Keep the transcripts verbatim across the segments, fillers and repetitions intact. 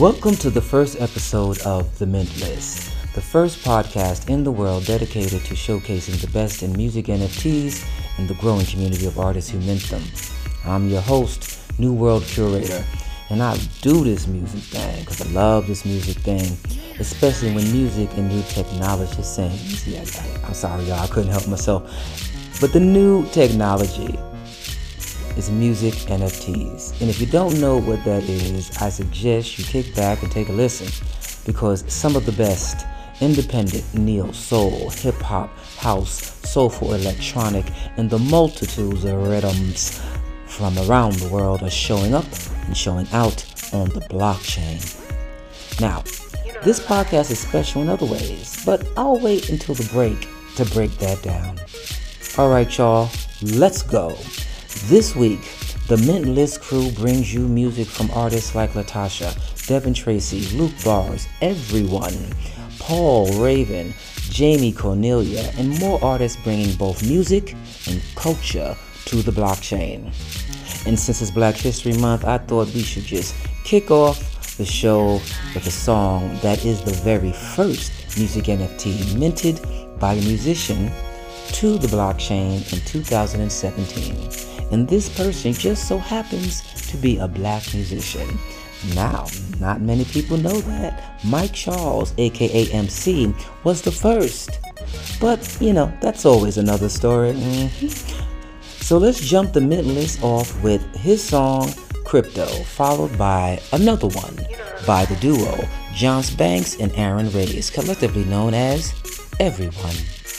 Welcome to the first episode of The Mint List, the first podcast in the world dedicated to showcasing the best in music N F Ts and the growing community of artists who mint them. I'm your host, New World Curator, and I do this music thing because I love this music thing, especially when music and new technology sings. Yeah, I, I'm sorry, y'all, I couldn't help myself. But the new technology is music N F Ts. And if you don't know what that is, I suggest you kick back and take a listen, because some of the best independent neo soul, hip hop, house, soulful electronic, and the multitudes of rhythms from around the world are showing up and showing out on the blockchain. Now, this podcast is special in other ways, but I'll wait until the break to break that down. Alright, y'all, let's go. This week, the Mint List crew brings you music from artists like Latasha, Devin Tracy, Luke Bars, Everyone, Paul Raven, Jamie Cornelia, and more artists bringing both music and culture to the blockchain. And since it's Black History Month, I thought we should just kick off the show with a song that is the very first music N F T minted by a musician to the blockchain in two thousand seventeen. And this person just so happens to be a black musician. Now, not many people know that Mike Charles, aka M C, was the first. But, you know, that's always another story. Mm-hmm. So let's jump the Mint List off with his song, Crypto, followed by another one by the duo, John Banks and Aaron Reyes, collectively known as Everyone.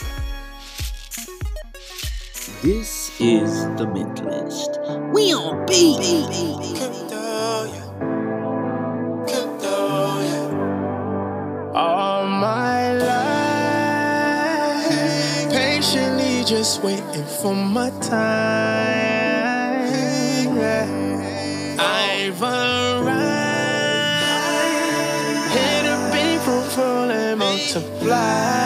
This is the Mint List. We on beat. Crypto, yeah. Crypto, yeah. All my life, patiently just waiting for my time. Yeah. I've arrived, here to be fruitful and multiply.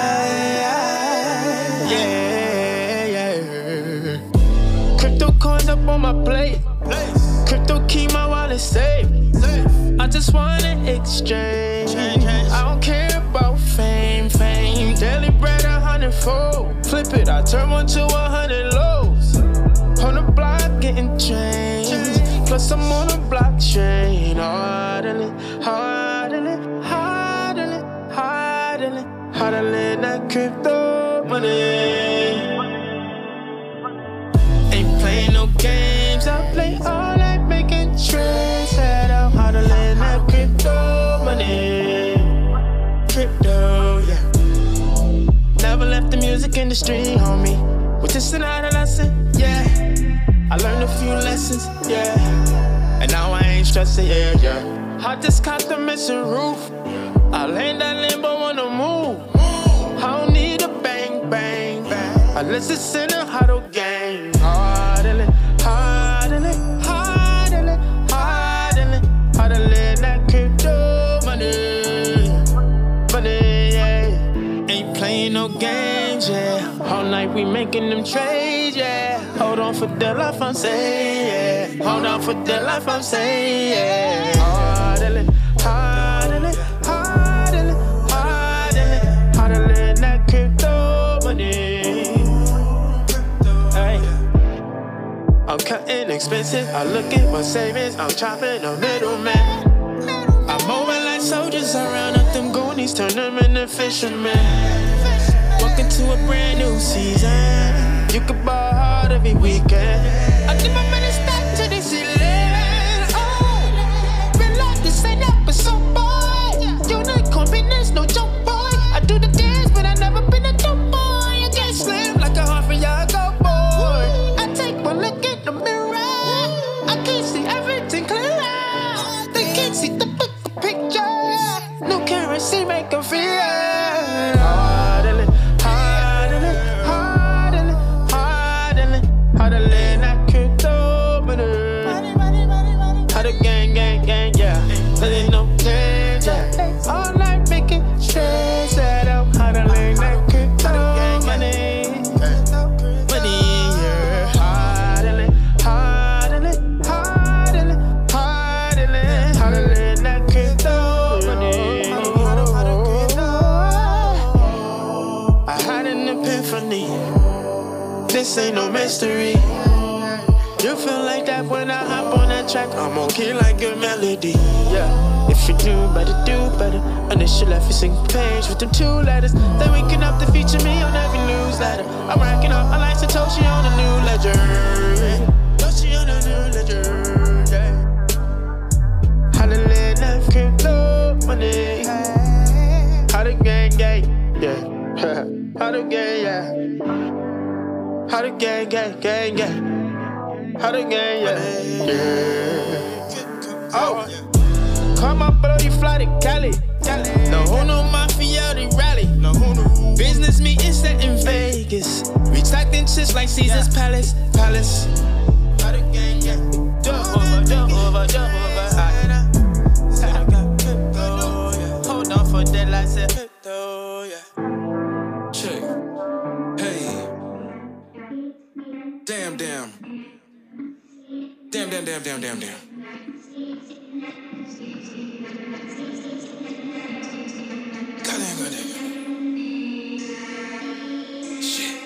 Coins up on my plate. Crypto keep my wallet safe. I just wanna exchange. I don't care about fame, fame. Daily bread a hundredfold. Flip it, I turn one to a hundred lows. On the block getting changed. Plus I'm on a blockchain. Hardly, hardly, hardly, hardly, hardly that crypto money. Ain't no games, I play all night making trades. Head out how to land that crypto money. Crypto, yeah. Never left the music industry, homie. Was just another lesson, yeah. I learned a few lessons, yeah. And now I ain't stressing, yeah, yeah. I just caught the missing roof. I land that limbo on the move. I don't need a bang, bang, bang. Unless it's in a huddle game. Hardly, hardly, hardly, hardly, hardly that crypto money, money, yeah. Ain't playing no games, yeah. All night we making them trades, yeah. Hold on for the life I'm saying, yeah. Hold on for the life I'm saying, yeah. Hardly, hardly, hardly, hardly, hardly that crypto money. I'm cutting expensive, I look at my savings, I'm chopping a middleman. I'm moving like soldiers around up them goonies, turn them into fishermen. Welcome to a brand new season, you can ball hard every weekend. I did my money stack to the ceiling. Oh, real life, this ain't episode, boy. Unicorn business, no joke, boy. I do the dance, but I never been a dope boy. I get slim like a half a yard go, boy. I take one look at the mirror, I can't see everything clear. They can't see the big picture. No currency make them feel. Hardly, hardly, hardly, hardly, hardly that crypto money. Hardly gang, gang, gang, yeah. There ain't no change, yeah. All night making trades, set up hardly that crypto money. Money, yeah. Hardly, hardly, hardly, hardly, hardly that crypto. this ain't no mystery. You feel like that when I hop on that track. I'm on key like a melody. Yeah. If you do better, do better. Initial F, you sing page with them two letters. Then we can up to feature me on every newsletter. I'm racking up, I like Satoshi on a new ledger. Satoshi on a new ledger. Yeah. How to live life, crypto money. How to gang gang, yeah. How to gang, yeah. How to gang gang, gang gang. How to gang, yeah. Yeah. Oh. Come up, bro, you fly to Cali. No who no mafia, they rally. No who no business meeting set in Vegas. We talking shit like Caesar's Palace, Palace. How to gang, yeah. Jump over, jump over, jump over. Said I got crypto, yeah. Hold on for that, I said crypto, yeah. Check. Hey. Damn, damn. Damn, damn, damn, damn, damn, damn. Goddamn, goddamn. Shit.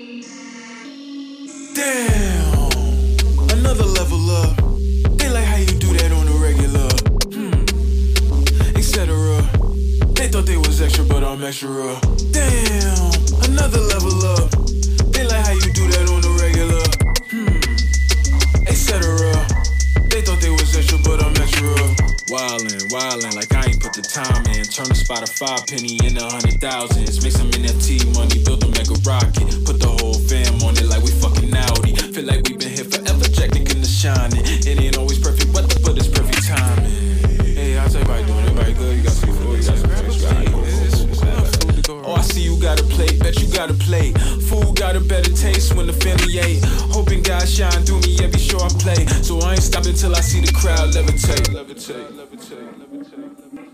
Damn. Another level up. They like how you do that on the regular. Hmm. et cetera. They thought they was extra, but I'm extra. Damn. Another level up. They like how you do that on the regular. et cetera. They thought they was extra, but I'm extra. Wildin', wildin', like I ain't put the time in. Turn the Spotify penny into hundred thousands. Make some N F T money, build a mega rocket. Put the whole fam on it like we fucking Audi. Feel like we been here forever, Jack Nickin' the shining. It ain't always perfect weather, but it's perfect timing. Hey, how's everybody doing? Everybody good? You got some food? You got some food? Oh, I see you got a plate, bet you got a plate. Food got a better taste when the family ate. Hoping God shine through me every show I play. So I ain't stopping till I see the crowd levitate. Levitate, levitate, levitate.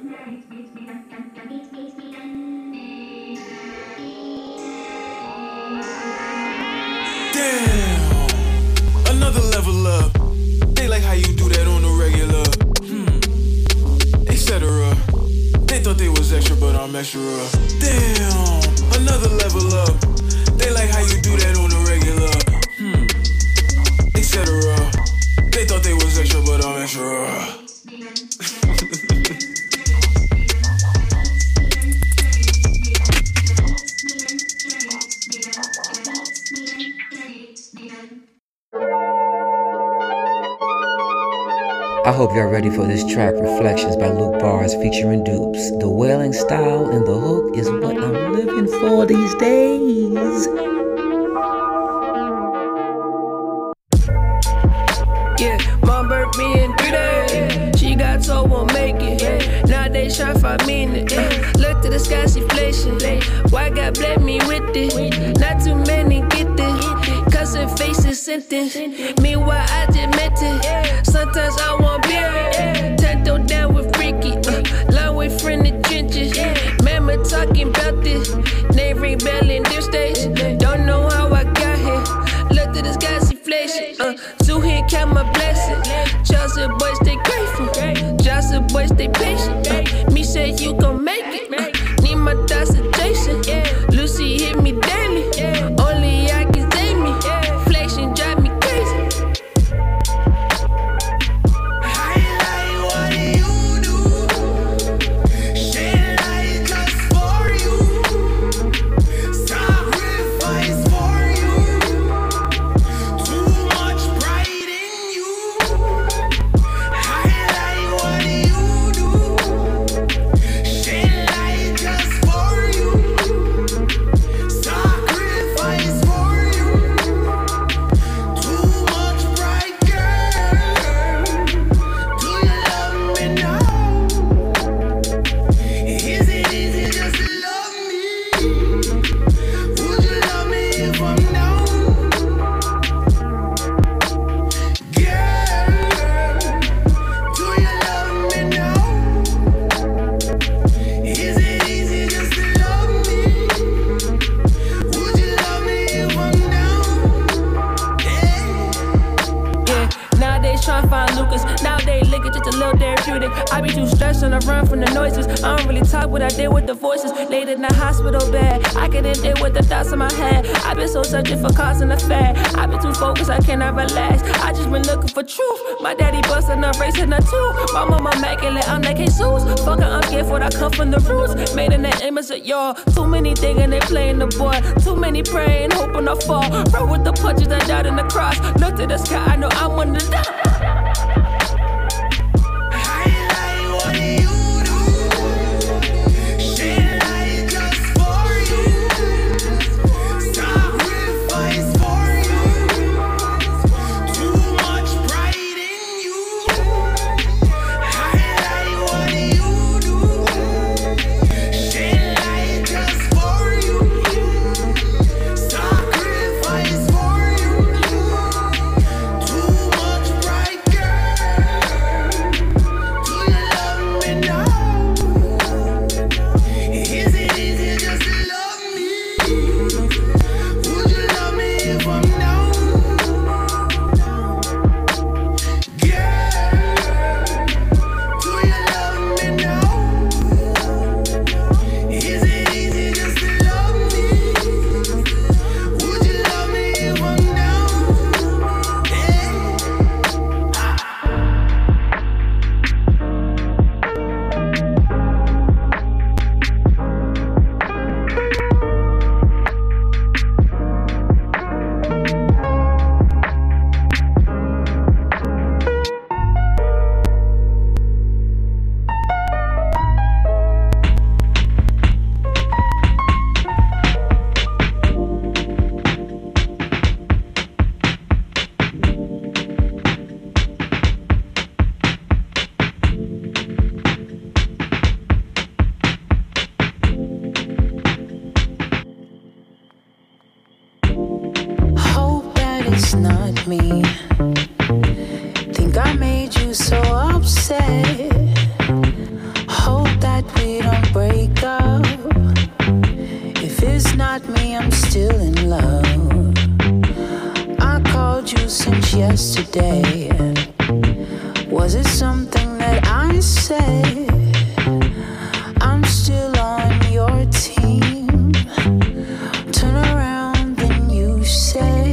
Damn, another level up. They like how you do that on the regular. Hmm, et cetera. They thought they was extra, but I'm extra. Damn, another level up. They like how you do that on the regular. Hmm, et cetera. They thought they was extra, but I'm extra. I hope y'all ready for this track, Reflections by Luke Bars featuring Dupes. The wailing style and the hook is what I'm living for these days. Yeah, mom birthed me in three days. She got told won't make it. Now they tryna find meaning. Look to the sky, see flashing. Why God bless me with it? Not too many get this. Cousin faces sentence. Meanwhile, I just meant it. Sometimes I want beer. Tattoo down with freaky. Uh, long way from the trenches. Mama talking about this. Name ring bell in this stage. Don't know how I got here. Look to the sky, see flashing. Uh, two hand count my blessing. Chelsea boys stay grateful. Chelsea boys stay patient. Uh, me say you gon' make it. Uh, need my thoughts adjacent. Lucy hit me daily. Only I can save me. Flashing drive me crazy. so therapeutic. I be too stressed and I run from the noises. I don't really talk what I did with the voices. Laid in the hospital bed, I couldn't deal with the thoughts in my head. I been so searching for cause and effect. I been too focused, I cannot relax. I just been looking for truth. My daddy busting up, racing a two. My mama immaculate, I'm like Jesus. Fuck I'm scared for I come from the roots. Made in the image of y'all. Too many thinking they playing the boy. Too many praying, hoping I fall. Roll with the punches that died in the cross. Looked at the sky, I know I'm one of them. It's not me. Think I made you so upset. Hope that we don't break up. If it's not me, I'm still in love. I called you since yesterday. Was it something that I said? I'm still on your team. Turn around, then you said,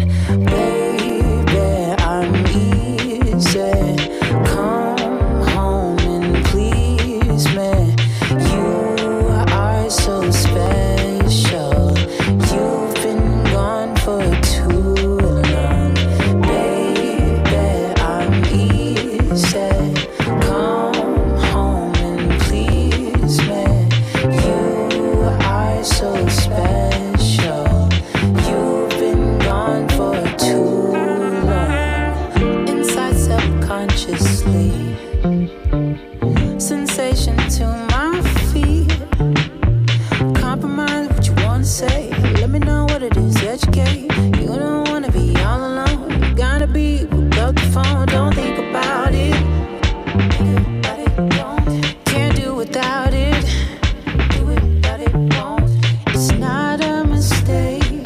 sensation to my feet. Compromise what you wanna say. Let me know what it is, educate. You don't wanna be all alone. You gotta be, pick up the phone, don't think about it. Think about it, don't. Can't do without it. Do it without it, won't. It's not a mistake.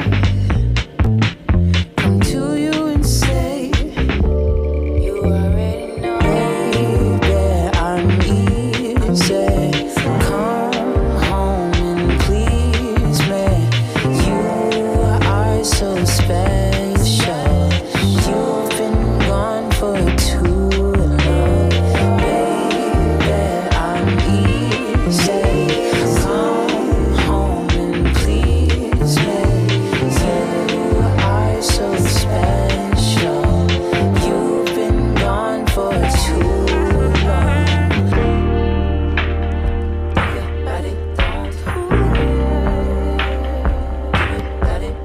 Come to you and say, you already know. Baby, I'm easy. Come home and please me. You are so special. You've been gone for too long. Baby, I'm easy. Come home and please me. You are so special. You've been gone for too long. But it don't. But it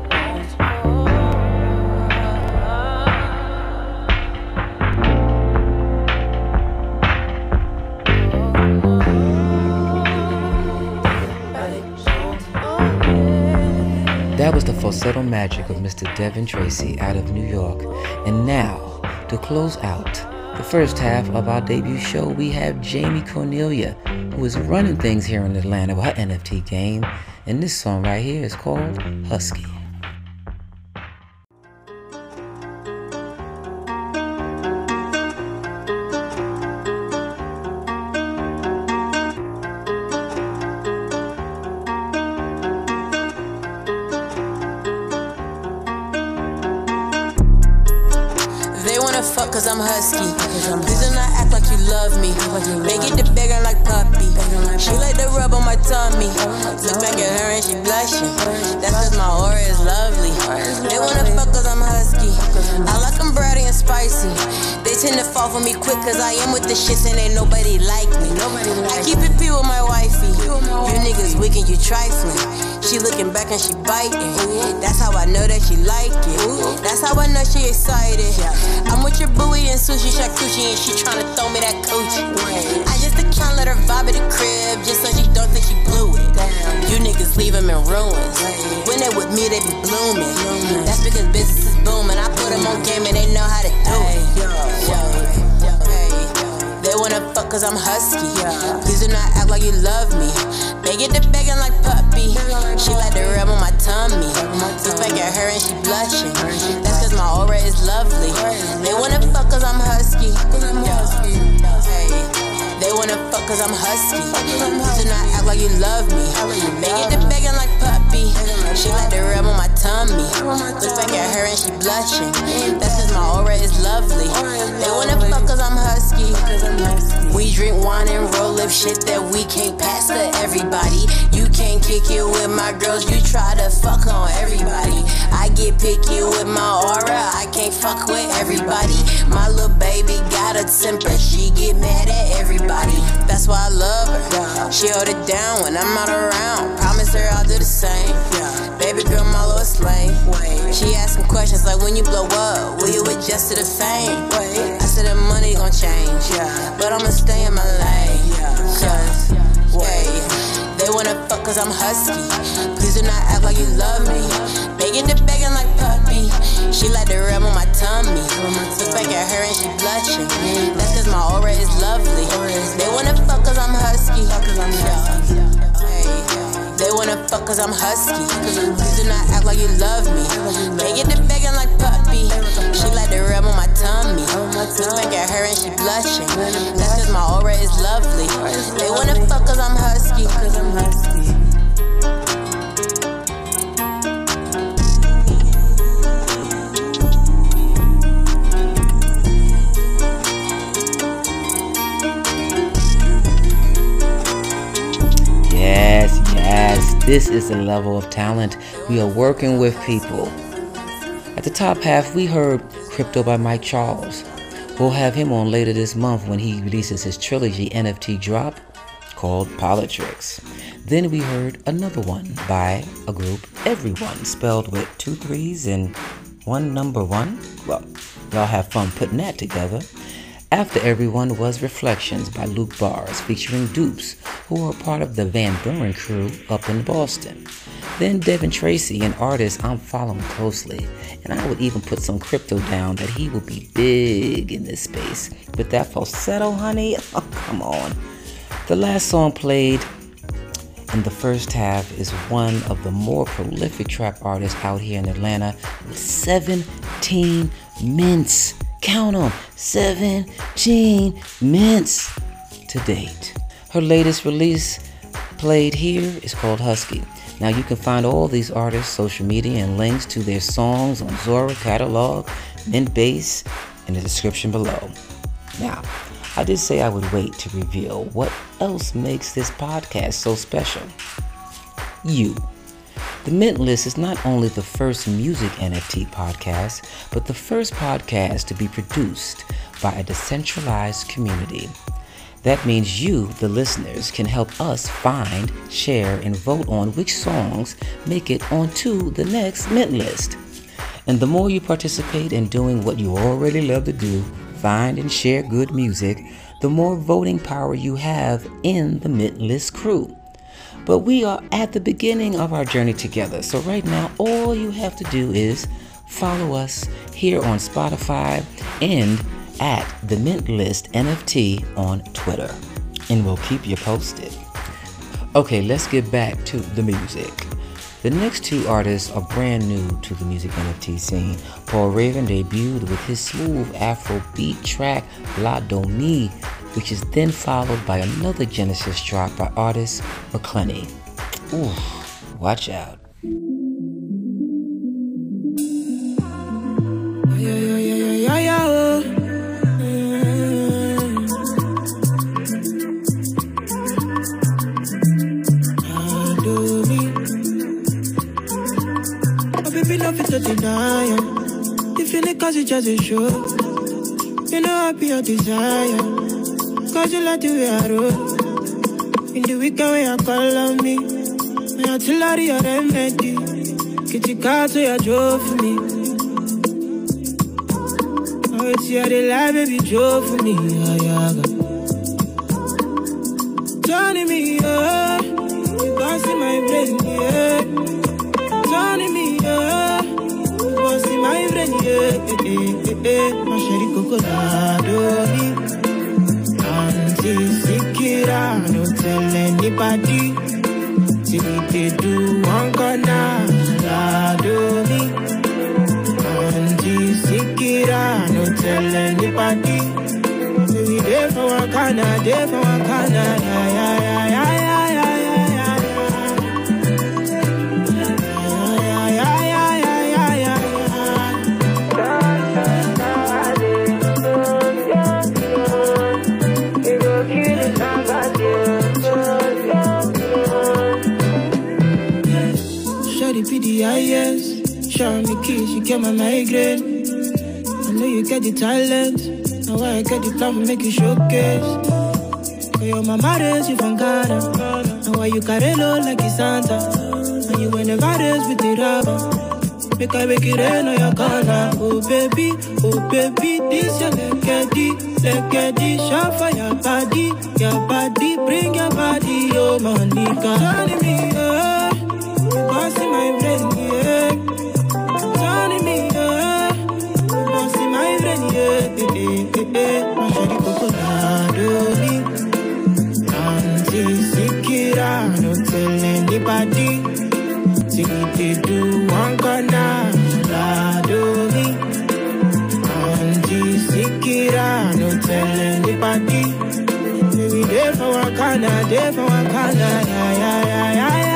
That was the falsetto magic of Mister Devin Tracy out of New York. And now, to close out the first half of our debut show, we have Jamie Cornelia, who is running things here in Atlanta with her N F T game. And this song right here is called Husky. cause I'm husky. Please do not act like you love me. Make it the beggar like puppy. She like to rub on my tummy. Look back at her and she blushing. That's cause my aura is lovely. They wanna fuck cause I'm husky. I like them bratty and spicy. They tend to fall for me quick cause I am with the shits and ain't nobody like me. I keep it pure with my wifey. You niggas weak and you trifling. She looking back and she biting. That's how I know that she like it. That's how I know she excited. I'm with your buoy and sushi shakushi and she tryna throw me that coochie. I just can't let her vibe at the crib just so she don't think she blew it. You niggas leave them in ruins. When they with me, they be blooming. That's because business is booming. I put them on game and they know how to do it. They wanna fuck cause I'm husky. Please do not act like you love me. They get the begging like puppy. She like to rub on my tummy. Look back at her and she blushing. That's cause my aura is lovely. They wanna fuck cause I'm husky. They wanna fuck cause I'm husky. Please do not act like you love me. They get the begging like puppy. She like to rub on my tummy. Look back at her and she blushing. That's cause my aura is lovely. They wanna fuck cause I'm husky. We drink wine and roll up shit that we can't pass to everybody. You can't kick it with my girls, you try to fuck on everybody. I get picky with my aura, I can't fuck with everybody. My little baby got a temper, she get mad at everybody. That's why I love her. She hold it down when I'm not around. Promise her I'll do the same. Baby girl, my little slave. She asking questions like, when you blow up, will you adjust to the fame? I said the money gon' change, but I'ma stay in my lane. Cause, wait, they wanna fuck cause I'm husky. Please do not act like you love me. They get the begging like puppy. She like to rub on my tummy. Look back at her and she blushing. That's cause my aura is lovely. They wanna fuck cause I'm husky. They wanna fuck cause I'm husky. Please do not act like you love me. They get the begging like puppy. She like to rub on my tummy. Look back at her and she blushing. That's cause my aura is lovely. They wanna fuck cause I'm husky. Cause I'm husky. Yes, yes, this is the level of talent we are working with, people. At the top half, we heard Crypto by Mike Charles. We'll have him on later this month when he releases his trilogy N F T drop called Politrix. Then we heard another one by a group, Everyone, spelled with two threes and one number one. Well, y'all have fun putting that together. After Everyone was Reflections by Luke Bars featuring Dupes, who are part of the Van Buren crew up in Boston. Then Devin Tracy, an artist I'm following closely, and I would even put some crypto down that he will be big in this space. With that falsetto, honey, oh, come on. The last song played in the first half is one of the more prolific trap artists out here in Atlanta with seventeen mints. Count them, seventeen mints to date. Her latest release played here is called Husky. Now you can find all these artists' social media and links to their songs on Zora catalog, Mint Base, in the description below. Now, I did say I would wait to reveal what else makes this podcast so special. You. The Mint List is not only the first music N F T podcast, but the first podcast to be produced by a decentralized community. That means you, the listeners, can help us find, share, and vote on which songs make it onto the next Mint List. And the more you participate in doing what you already love to do, find and share good music, the more voting power you have in the Mint List crew. But we are at the beginning of our journey together, so right now all you have to do is follow us here on Spotify and at the Mint List N F T on Twitter, and we'll keep you posted. Okay, let's get back to the music. The next two artists are brand new to the music N F T scene. Paul Raven debuted with his smooth Afro beat track La Domi, which is then followed by another Genesis drop by artist McClenny. Ooh, watch out. Yeah, yeah, yeah, yeah, yeah, yeah. fit to deny ya. You feel it cause it just a show. You know I be your desire. Cause you like the way I roll. In the weekend when you call on me, when I tell her you're remedy, get your car to your job for me. Oh, it's here the life, baby, job for me. Yeah, yeah. Turning me up, you can't see my brain, yeah. Turning me up, you can't see my brain, yeah. My sherry cocoa, Sikira, don't tell anybody. See what they do, one corner, la do me. Auntie Sikira, don't tell anybody. See we there for one corner, there for one corner, yeah, yeah, yeah, yeah, yeah. Yes, show me keys, you get my migraine. I know you get the talent. Now I get the plan to make you showcase. Cause your mama raised you from Ghana. Now why you carry low like it's Santa. And you ain't never raised with the rubber. Make I make it rain on your corner. Oh baby, oh baby, this your legedy. Legedy, show for your body. Your body, bring your body. Oh Monica, turning me up. Boss in my brain, yeah. Turning me up. Boss in my brain, yeah. My shawty cocoa, me. Auntie Sikira, don't tell anybody. See what they do, one corner, la do me. Auntie Sikira, don't tell anybody. Baby, there for one corner, there for one corner, yeah, yeah, yeah, yeah, yeah.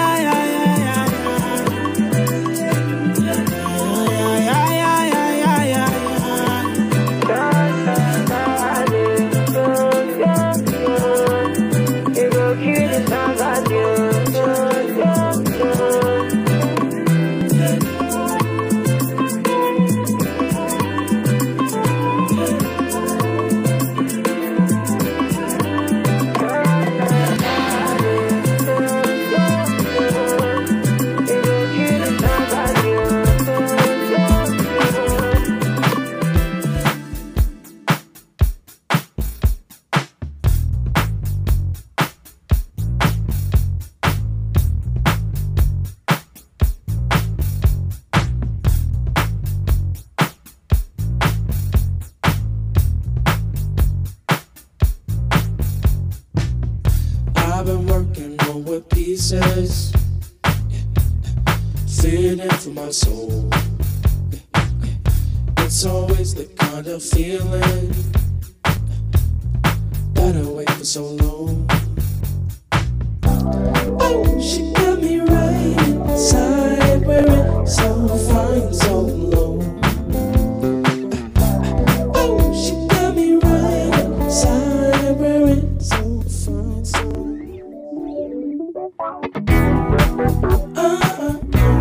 Feeling for my soul. It's always the kind of feeling that I wait for so long. Oh, she got me right inside, wearing so fine, so low. Oh, she got me right inside, wearing so fine, so uh-uh.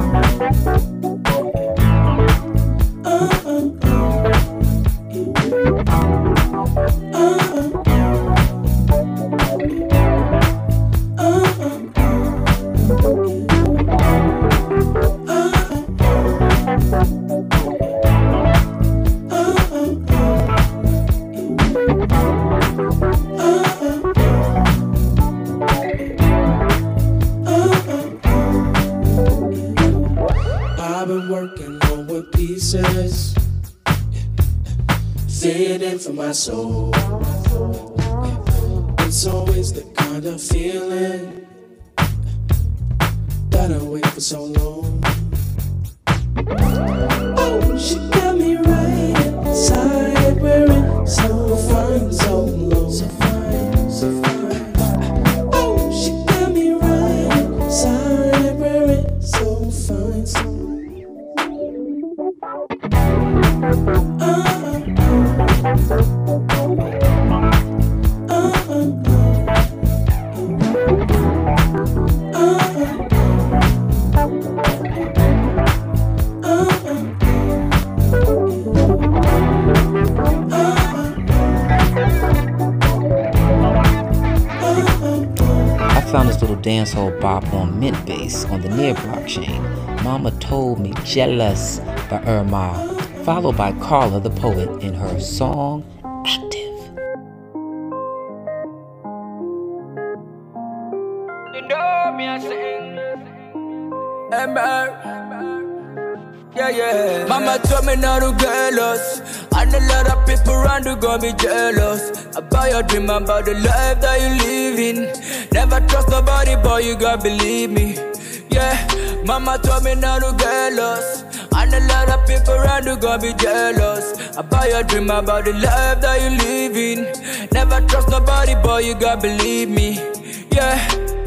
Feeling for my soul. It's always the kind of feeling that I wait for so long. Oh, she got me right inside, wearing so fine, so low. So fine, so fine. Oh, she got me right inside, wearing so fine, so uh-uh. Uh-uh. found this little dancehall bop on Mintbase on the Near blockchain. Mama Told Me Jealous by Irma, followed by Carla the Poet in her song Active. You know me, I sing. Ember. Yeah, yeah. Mama told me not to get lost, and a lot of people around you gonna be jealous about your dream, about the life that you live in. Never trust nobody, boy, you gotta believe me. Yeah, mama told me not to get lost, and a lot of people around you gonna be jealous about your dream, about the life that you live in. Never trust nobody, boy, you gotta believe me. Yeah,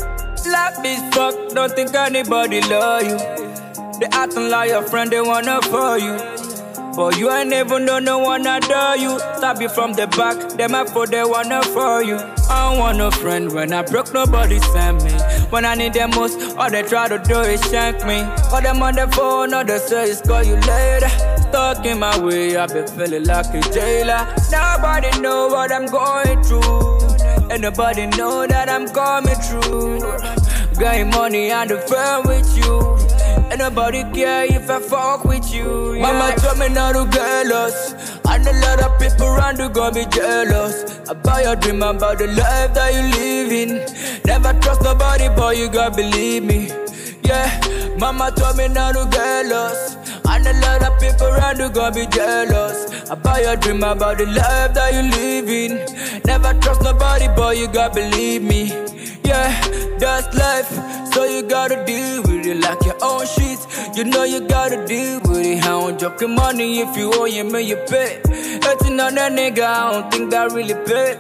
life is fucked, don't think anybody love you. They acting like your friend, they wanna for you, but you ain't even know no one adore you. Stab you from the back, them up for they wanna for you. I don't want no friend when I broke, nobody send me. When I need them most, all they try to do is shank me. Call them on the phone, all they say is call you later. Stuck in my way, I've been feeling like a jailer. Nobody know what I'm going through, and nobody know that I'm coming through. Getting money and the friend with you, and nobody care if I fuck with you. Yeah. Mama told me not to get lost, and a lot of people around you gonna be jealous about your dream, about the life that you live in. Never trust nobody, boy, you gotta believe me. Yeah, mama told me not to get lost, and a lot of people around you gonna be jealous about your dream, about the life that you live in. Never trust nobody, boy, you gotta believe me. Yeah, that's life, so you gotta deal with it like your own shit. You know you gotta deal with it. I don't drop your money if you owe you, man, you pay. Hating on that nigga, I don't think that really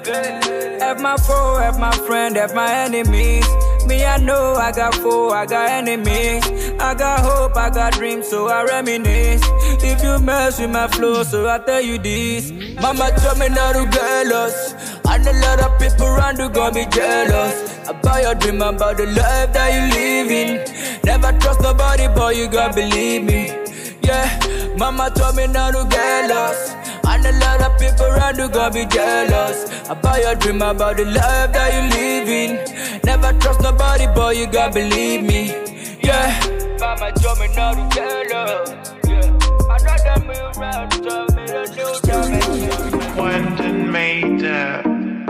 pay. Have my foe, have my friend, have my enemies. Me, I know I got foe, I got enemies. I got hope, I got dreams, so I reminisce. If you mess with my flow, so I tell you this. Mama told me not to get lost, and a lot of people around you gonna be jealous about your dream, about the life that you live in. Never trust nobody, boy, you gotta believe me. Yeah, mama told me not to get lost, and a lot of people around you gonna be jealous about your dream, about the life that you live in. Never trust nobody, boy, you gotta believe me. Yeah, mama told me not to get lost. Yeah, I'd rather move around, tell me to do something. Quentin Major.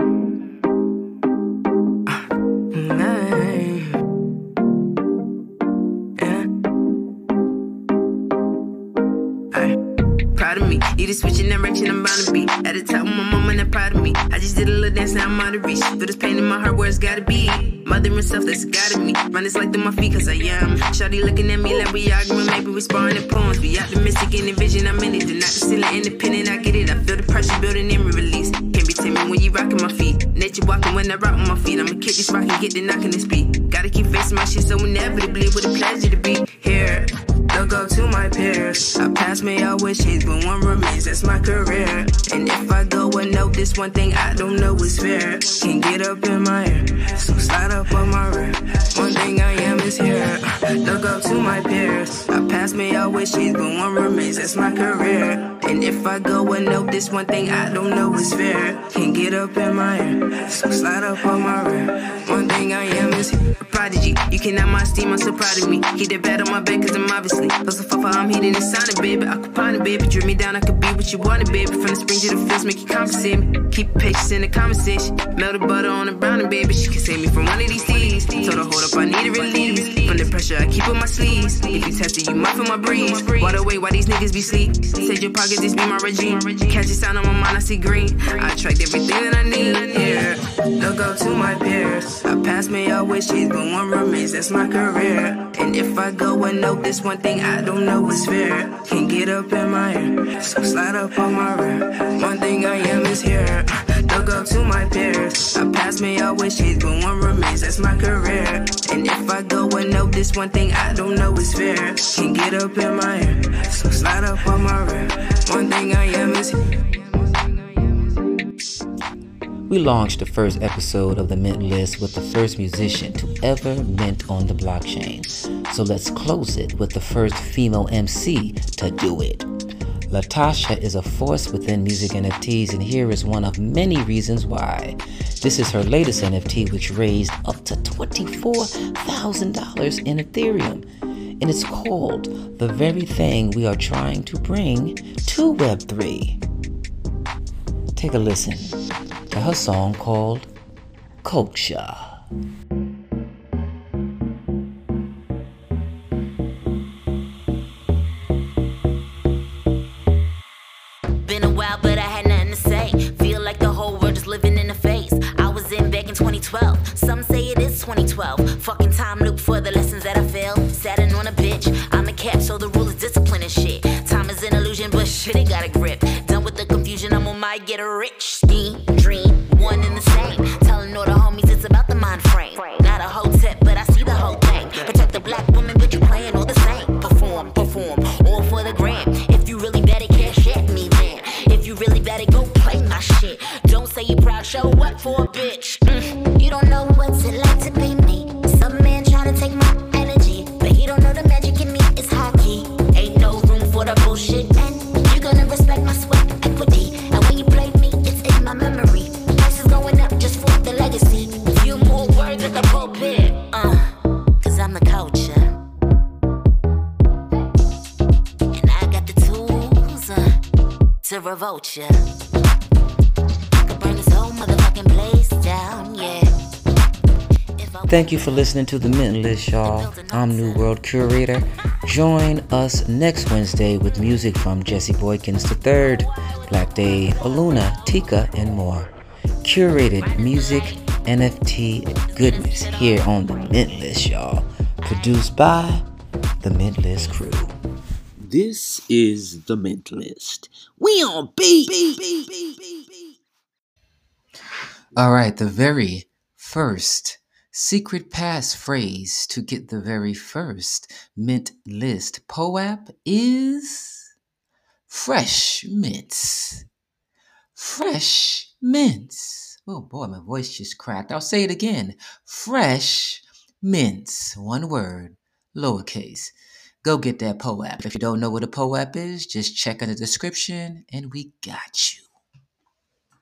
Proud of me, either switching direction, I'm bound to be at the top of my mama, not proud of me. I just did a little dance, now I'm out of reach. Feel this pain in my heart where it's gotta be. Mother and stuff that's guided me. Run this like through my feet, cause I am. Shawty looking at me like we arguing, maybe we sparring in poems. We optimistic in the vision, I'm in it. They're not concealing independent, I get it. I feel the pressure building in release. Can't be taming when you rocking my feet. Nature walking when I rock on my feet. I'ma kick this rock and get the knocking this beat. Gotta keep facing my shit so inevitably with a pleasure to be here. Don't go to my peers. I pass me all wishes, but one remains, that's my career. And if I go and know this one thing I don't know is fair. Can't get up in my ear, so slide up on my rear. One thing I am is here. Don't go to my peers. I pass me all wishes, but one remains, that's my career. And if I go and know this one thing I don't know is fair. Can't get up in my ear, so slide up on my rear. One thing I am is here. A prodigy, you cannot my steam, I'm so proud of me. Keep that bad on my back cause I'm obviously hustle for I'm heating the sonic, baby. Occupying, baby. Dream me down, I could be what you wanted, baby. From the spring to the fields, make you compensate me. Keep patience in the conversation. Melted butter on the brownie, baby. She can save me from one of these seas. Told her, hold up, I need a release. From the pressure, I keep on my sleeves. If you test it, you might feel my breeze. Water away, why these niggas be sleep? Save your pocket, this be my regime. Catch a sound on my mind, I see green. I attract everything that I need, yeah. Don't go to my peers. I pass me all wishes, but one remains, that's my career. And if I go and know this one thing I don't know is fair. Can't get up in my ear, so slide up on my rear. One thing I am is here. Don't go to my peers. I pass me all wishes, but one remains, that's my career. And if I go and know this one thing I don't know is fair. Can't get up in my ear, so slide up on my rear. One thing I am is here. We launched the first episode of the Mint List with the first musician to ever mint on the blockchain. So let's close it with the first female M C to do it. Latasha is a force within music N F Ts, and here is one of many reasons why. This is her latest N F T, which raised up to twenty-four thousand dollars in Ethereum. And it's called The Very Thing We Are Trying to Bring to Web three. Take a listen to her song called Culture. Been a while, but I had nothing to say. Feel like the whole world is living in the face. I was in back in twenty twelve. Some say it is twenty twelve. Fucking time loop for the lessons that I failed. Saturn on a bitch. I'm a cat, so the rule is discipline and shit. Time is an illusion, but shit, it got a grip. Done with the confusion, I'm on my get a rich scheme, dream, one and the same. Telling all the homies it's about the mind frame. Not a hotep, but I see the whole thing. Protect the black woman, but you playing all the same. Perform, perform, all for the gram. If you really bad at cash at me, then. If you really bad at go play my shit. Don't say you proud, show up for a bitch. Mm. You don't know what's it like to be me. Some man trying to take my energy, but he don't know the magic in me is hockey. Ain't no room for the bullshit, and you gonna respect my sweat equity. And when you play me, it's in my memory. Price is going up just for the legacy. Few more words at the pulpit, uh, cause I'm the culture. And I got the tools uh, to revolt ya. I could burn this whole motherfucking place down, yeah. Thank you for listening to The Mint List, y'all. I'm New World Curator. Join us next Wednesday with music from Jesse Boykins the third, Black Dave, Aluna, Tika, and more. Curated music, N F T goodness here on The Mint List, y'all. Produced by The Mint List crew. This is The Mint List. We on beat. All right, the very first secret passphrase to get the very first Mint List P O A P is fresh mints. Fresh mints. Oh boy, my voice just cracked. I'll say it again. Fresh mints. One word, lowercase. Go get that P O A P. If you don't know what a P O A P is, just check in the description and we got you.